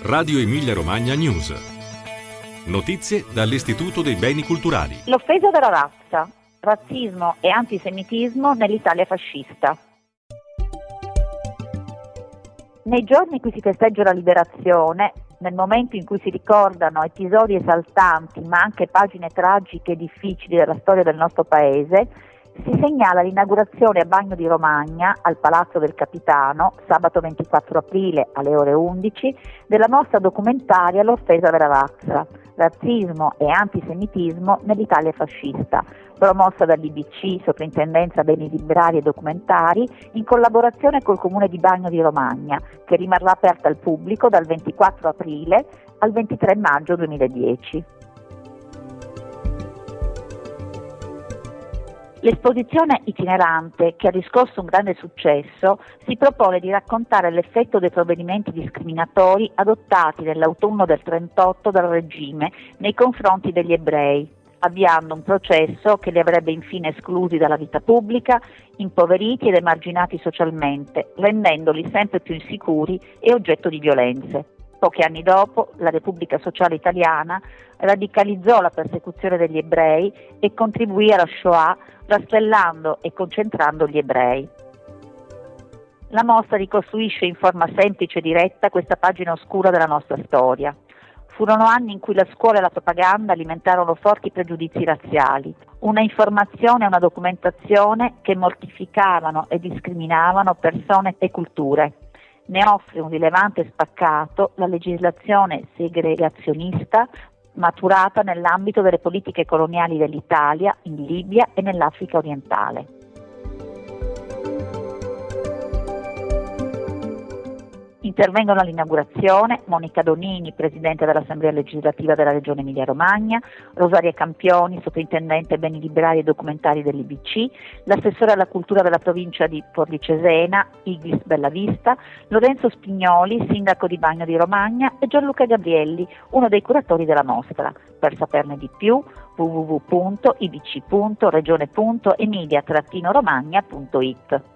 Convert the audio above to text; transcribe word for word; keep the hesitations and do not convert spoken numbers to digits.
Radio Emilia Romagna News. Notizie dall'Istituto dei Beni Culturali. L'offesa della razza, razzismo e antisemitismo nell'Italia fascista. Nei giorni in cui si festeggia la liberazione, nel momento in cui si ricordano episodi esaltanti ma anche pagine tragiche e difficili della storia del nostro paese, si segnala l'inaugurazione a Bagno di Romagna, al Palazzo del Capitano, sabato ventiquattro aprile alle ore undici, della mostra documentaria L'offesa della razza, razzismo e antisemitismo nell'Italia fascista, promossa dall'I B C, Soprintendenza Beni Librari e Documentari, in collaborazione col Comune di Bagno di Romagna, che rimarrà aperta al pubblico dal ventiquattro aprile al ventitré maggio duemiladieci. L'esposizione itinerante, che ha riscosso un grande successo, si propone di raccontare l'effetto dei provvedimenti discriminatori adottati nell'autunno del trentotto dal regime nei confronti degli ebrei, avviando un processo che li avrebbe infine esclusi dalla vita pubblica, impoveriti ed emarginati socialmente, rendendoli sempre più insicuri e oggetto di violenze. Pochi anni dopo, la Repubblica Sociale Italiana radicalizzò la persecuzione degli ebrei e contribuì alla Shoah, rastrellando e concentrando gli ebrei. La mostra ricostruisce in forma semplice e diretta questa pagina oscura della nostra storia. Furono anni in cui la scuola e la propaganda alimentarono forti pregiudizi razziali, una informazione e una documentazione che mortificavano e discriminavano persone e culture. Ne offre un rilevante spaccato la legislazione segregazionista maturata nell'ambito delle politiche coloniali dell'Italia, in Libia e nell'Africa orientale. Intervengono all'inaugurazione Monica Donini, Presidente dell'Assemblea Legislativa della Regione Emilia-Romagna, Rosaria Campioni, Sovrintendente Beni Librari e Documentari dell'I B C, l'assessore alla cultura della provincia di Porli Cesena, Iglis Bellavista, Lorenzo Spignoli, Sindaco di Bagno di Romagna e Gianluca Gabrielli, uno dei curatori della mostra. Per saperne di più, w w w punto i b c punto regione punto emilia romagna punto i t.